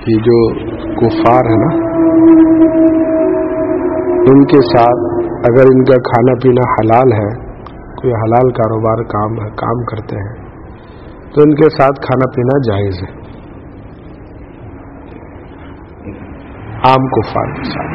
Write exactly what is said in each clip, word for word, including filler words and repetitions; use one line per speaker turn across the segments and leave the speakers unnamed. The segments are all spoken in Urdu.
یہ جو کفار ہے نا، ان کے ساتھ اگر ان کا کھانا پینا حلال ہے، کوئی حلال کاروبار کام ہے، کام کرتے ہیں، تو ان کے ساتھ کھانا پینا جائز ہے، عام کفار کے ساتھ۔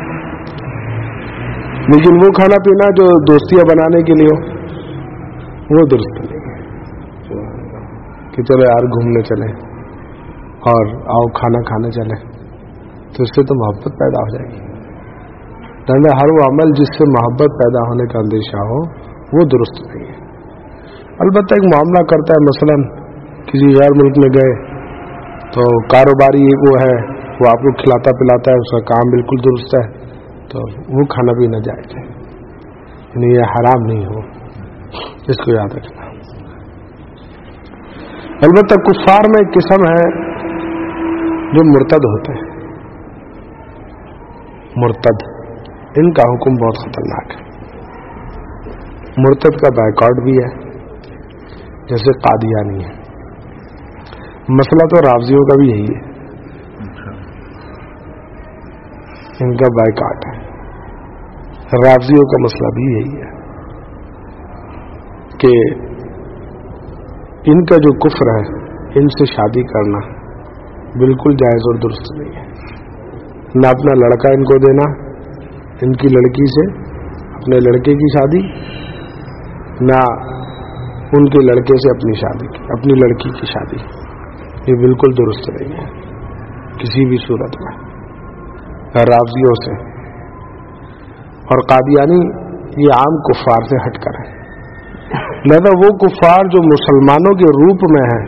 لیکن وہ کھانا پینا جو دوستیاں بنانے کے لیے ہو، وہ درست نہیں ہے کہ چلو یار گھومنے چلیں اور آؤ کھانا کھانے چلیں، تو اس سے تو محبت پیدا ہو جائے گی۔ نہ ہر وہ عمل جس سے محبت پیدا ہونے کا اندیشہ ہو وہ درست نہیں ہے۔ البتہ ایک معاملہ کرتا ہے، مثلا کسی غیر ملک میں گئے تو کاروباری وہ ہے، وہ آپ کو کھلاتا پلاتا ہے، اس کا کام بالکل درست ہے، تو وہ کھانا بھی نہ جائز ہے، یعنی یہ حرام نہیں ہو، اس کو یاد رکھنا۔ البتہ کفار میں ایک قسم ہے جو مرتد ہوتے ہیں، مرتد، ان کا حکم بہت خطرناک ہے۔ مرتد کا بائیکاٹ بھی ہے، جیسے قادیانی ہے۔ مسئلہ تو رافضیوں کا بھی یہی ہے، ان کا بائیکاٹ ہے۔ رافضیوں کا مسئلہ بھی یہی ہے کہ ان کا جو کفر ہے، ان سے شادی کرنا بالکل جائز اور درست نہیں ہے۔ نہ اپنا لڑکا ان کو دینا، ان کی لڑکی سے اپنے لڑکے کی شادی، نہ ان کے لڑکے سے اپنی شادی اپنی لڑکی کی شادی، یہ بالکل درست نہیں ہے کسی بھی صورت میں، رافضیوں سے۔ اور قادیانی یہ عام کفار سے ہٹ کر ہے، لہذا وہ کفار جو مسلمانوں کے روپ میں ہیں،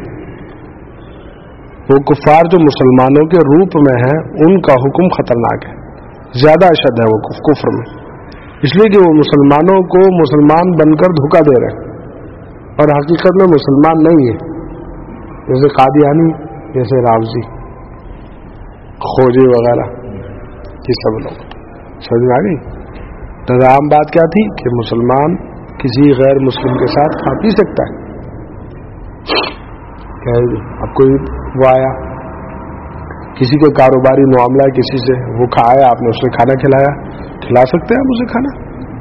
وہ کفار جو مسلمانوں کے روپ میں ہیں، ان کا حکم خطرناک ہے، زیادہ اشد ہے وہ کفر میں، اس لیے کہ وہ مسلمانوں کو مسلمان بن کر دھوکہ دے رہے ہیں اور حقیقت میں مسلمان نہیں ہے، جیسے قادیانی، جیسے رافضی، خوجی وغیرہ، یہ سب لوگ۔ سمجھ میں آ گئی؟ تو عام بات کیا تھی کہ مسلمان کسی غیر مسلم کے ساتھ کھا پی سکتا ہے۔ اب کوئی وہ آیا، کسی کو کاروباری معاملہ ہے کسی سے، وہ کھایا، آپ نے اسے کھانا کھلایا، کھلا سکتے ہیں آپ اسے کھانا،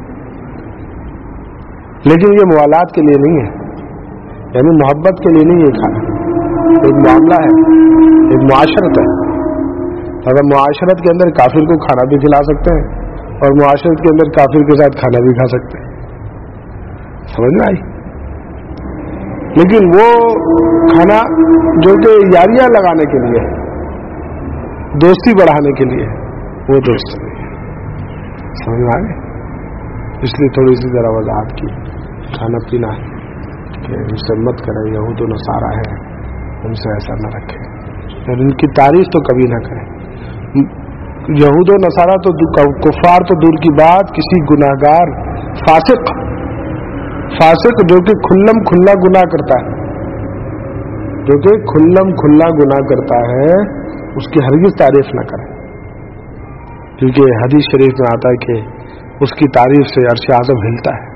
لیکن یہ موالات کے لیے نہیں ہے، یعنی محبت کے لیے نہیں یہ کھانا، ایک معاملہ ہے، ایک معاشرت ہے۔ اگر معاشرت کے اندر کافر کو کھانا بھی کھلا سکتے ہیں اور معاشرت کے اندر کافر کے ساتھ کھانا بھی کھا سکتے ہیں، سمجھ میں آئی؟ لیکن وہ کھانا جو کہ یاریاں لگانے کے لیے، دوستی بڑھانے کے لیے، وہ دوست نہیں ہے، سمجھ میں آئے؟ اس لیے تھوڑی سی ذرا وضاحت کی، کھانا پینا کہ ان سے مت کرے، یہود و نصارہ ہے، ان سے ایسا نہ رکھے، اور ان کی تعریف تو کبھی نہ کریں۔ یہود و نصارہ تو کفار تو دور کی بات، کسی گناہگار فاسق فاسق جو کہ کھلم کھلا گناہ کرتا ہے، جو کہ کھلم کھلا گناہ کرتا ہے، اس کی ہرگز تعریف نہ کریں، کیونکہ حدیث شریف میں آتا ہے کہ اس کی تعریف سے عرش اعظم ہلتا ہے۔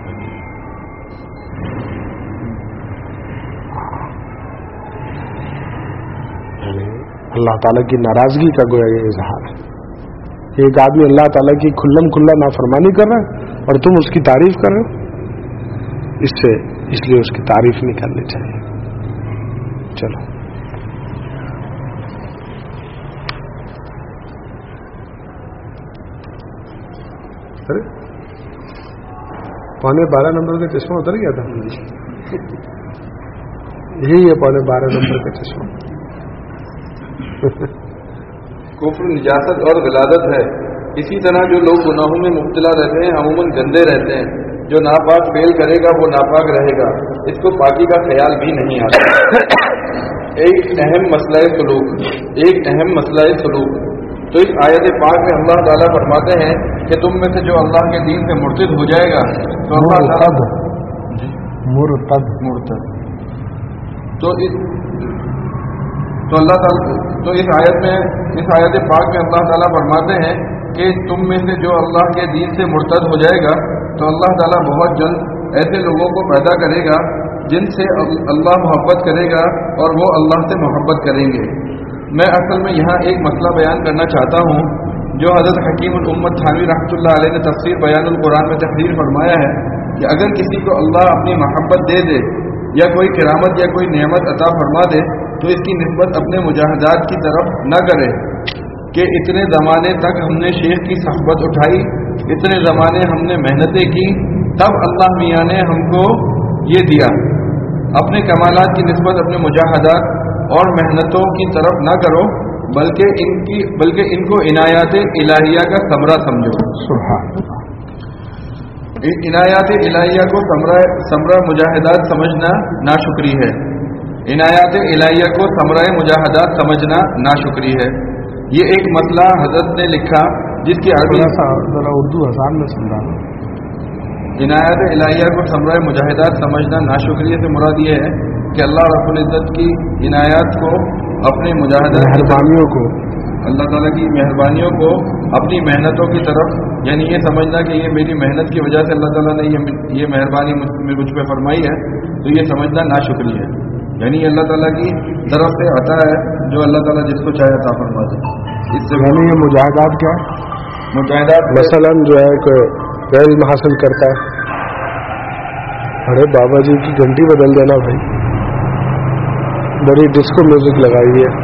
اللہ تعالیٰ کی ناراضگی کا گویا یہ اظہار ہے۔ ایک آدمی اللہ تعالیٰ کی کھلم کھلا نافرمانی کر رہا ہے اور تم اس کی تعریف کر رہے ہو، اس سے اس لیے اس کی تعریف نہیں کرنی چاہیے۔ چلو ارے پونے بارہ نمبر کا چشمہ اتر گیا تھا، یہی ہے پونے بارہ نمبر کا چشمہ۔
کفر نجاست اور غلاظت ہے۔ اسی طرح جو لوگ گناہوں میں مبتلا رہتے ہیں عموماً گندے رہتے ہیں۔ جو ناپاک فعل کرے گا وہ ناپاک رہے گا، اس کو پاکی کا خیال بھی نہیں آتا۔ ایک اہم مسئلہ سلوک ایک اہم مسئلہ سلوک تو اس آیت پاک میں اللہ تعالیٰ فرماتے ہیں کہ تم میں سے جو اللہ کے دین سے مرتد ہو جائے گا تو اللہ تعالیٰ
مرتد
مرتد تو اس تو اللہ تعالیٰ تو اس آیت میں اس آیت پاک میں اللہ تعالیٰ فرماتے ہیں کہ تم میں سے جو اللہ کے دین سے مرتد ہو جائے گا تو اللہ تعالیٰ بہت جلد ایسے لوگوں کو پیدا کرے گا جن سے اللہ محبت کرے گا اور وہ اللہ سے محبت کریں گے۔ میں اصل میں یہاں ایک مسئلہ بیان کرنا چاہتا ہوں جو حضرت حکیم الامت تھانوی رحمۃ اللہ علیہ نے تفسیر بیان القرآن میں تحریر فرمایا ہے کہ اگر کسی کو اللہ اپنی محبت دے دے یا کوئی کرامت یا کوئی نعمت عطا فرما دے تو اس کی نسبت اپنے مجاہدات کی طرف نہ کرے کہ اتنے زمانے تک ہم نے شیخ کی صحبت اٹھائی، اتنے زمانے ہم نے محنتیں کی، تب اللہ میاں نے ہم کو یہ دیا۔ اپنے کمالات کی نسبت اپنے مجاہدات اور محنتوں کی طرف نہ کرو، بلکہ ان کی بلکہ ان کو عنایات الہیہ کا ثمرہ سمجھو۔
سبحان
عنایات الہیہ کو ثمرہ مجاہدات سمجھنا ناشکری ہے۔ عنایات الہیہ کو ثمرہ مجاہدات سمجھنا ناشکری ہے۔ یہ ایک مسئلہ حضرت نے لکھا جس کی عربی
ذرا اردو آسان میں سمجھا۔
عنایات الہیہ کو ثمرہ مجاہدات سمجھنا ناشکری سے مراد یہ ہے کہ اللہ رب العزت کی عنایات کو اپنے مجاہدات
مہربانیوں کو
اللہ تعالیٰ کی مہربانیوں کو اپنی محنتوں کی طرف، یعنی یہ سمجھنا کہ یہ میری محنت کی وجہ سے اللہ تعالیٰ نے یہ یہ مہربانی مجھ پہ فرمائی ہے، تو یہ سمجھنا ناشکری ہے۔ یعنی اللہ تعالیٰ کی طرف سے عطا ہے جو اللہ تعالیٰ جس کو چاہے عطا فرما دے۔ اس سے
یعنی یہ مجاہدات کیا
مجاہدات
مثلاً جو ہے کوئی علم حاصل کرتا ہے، ارے بابا جی کی گھنٹی بدل دینا بھائی، بڑی ڈسکو میوزک لگائی ہے۔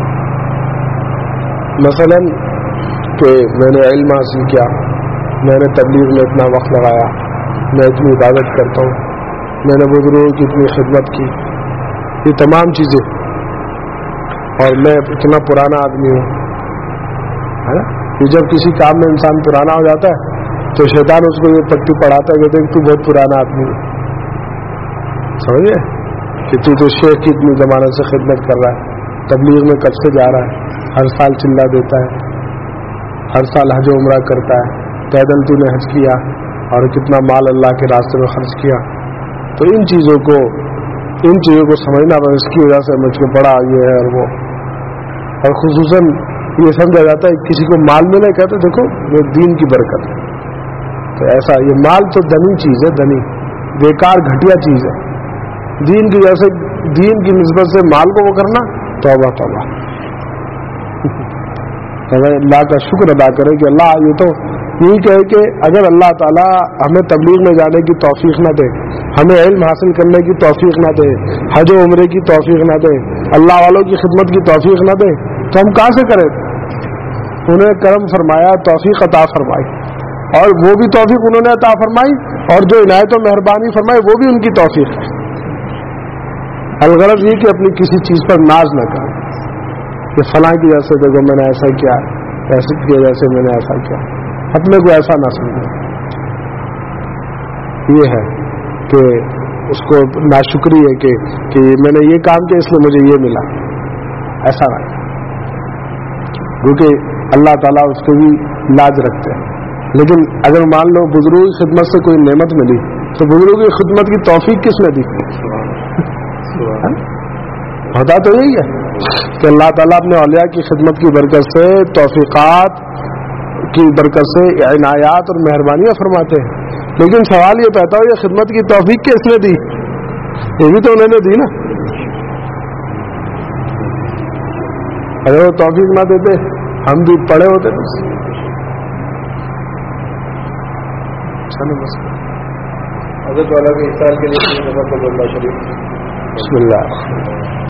مثلاً کہ میں نے علم حاصل کیا، میں نے تبلیغ میں اتنا وقت لگایا، میں اتنی عبادت کرتا ہوں، میں نے بزرگوں کی اتنی خدمت کی، یہ تمام چیزیں، اور میں اتنا پرانا آدمی ہوں، ہے نا۔ یہ جب کسی کام میں انسان پرانا ہو جاتا ہے تو شیطان اس کو یہ پٹی پڑھاتا ہے، کہتے ہیں کہ تو بہت پرانا آدمی ہے، سمجھے کہ تو تو شیخ کی اتنی زمانے سے خدمت کر رہا ہے، تبلیغ میں کب سے جا رہا ہے، ہر سال چلا دیتا ہے، ہر سال حج و عمرہ کرتا ہے، پیدل تو نے حج کیا اور کتنا مال اللہ کے راستے میں خرچ کیا۔ تو ان چیزوں کو ان چیزوں کو سمجھنا، اس کی وجہ سے مجھ کو بڑا یہ ہے اور وہ، اور خصوصاً یہ سمجھا جاتا ہے کسی کو مال ملے، کہتے دیکھو یہ دین کی برکت ہے۔ تو ایسا یہ مال تو دنی چیز ہے، دنی بیکار گھٹیا چیز ہے، دین کی وجہ سے دین کی نسبت سے مال کو وہ کرنا، توبہ توبہ۔ اللہ کا شکر ادا کرے کہ اللہ یہ تو یہی کہے کہ اگر اللہ تعالیٰ ہمیں تبلیغ میں جانے کی توفیق نہ دے، ہمیں علم حاصل کرنے کی توفیق نہ دے، حج و عمرے کی توفیق نہ دے، اللہ والوں کی خدمت کی توفیق نہ دے، تو ہم کہاں سے کریں؟ انہیں کرم فرمایا، توفیق عطا فرمائی، اور وہ بھی توفیق انہوں نے عطا فرمائی، اور جو عنایت و مہربانی فرمائی وہ بھی ان کی توفیق ہے۔ الغرض یہ کہ اپنی کسی چیز پر ناز نہ کریں کہ فلاں کی وجہ سے دیکھو میں نے ایسا کیا، ایسے کی وجہ سے میں نے ایسا کیا، اپنے کو ایسا نہ سمجھیں۔ یہ ہے کہ اس کو ناشکری ہے کہ کہ میں نے یہ کام کیا اس لیے مجھے یہ ملا، ایسا نہ، کیونکہ اللہ تعالیٰ اس کو بھی لاج رکھتے ہیں۔ لیکن اگر مان لو بزرگوں کی خدمت سے کوئی نعمت ملی تو بزرگوں کی خدمت کی توفیق کس نے دی؟ ہوتا تو یہی ہے کہ اللہ تعالیٰ اپنے اولیاء کی خدمت کی برکت سے، توفیقات کی برکت سے عنایات اور مہربانیاں فرماتے ہیں، لیکن سوال یہ پیدا ہو یہ خدمت کی توفیق کس نے دی؟ یہ بھی تو انہوں نے دی نا۔ اگر وہ توفیق نہ دیتے ہم بھی پڑے ہوتے بس۔
حضرت والا کے اس سال کے لیے شریف
بسم اللہ۔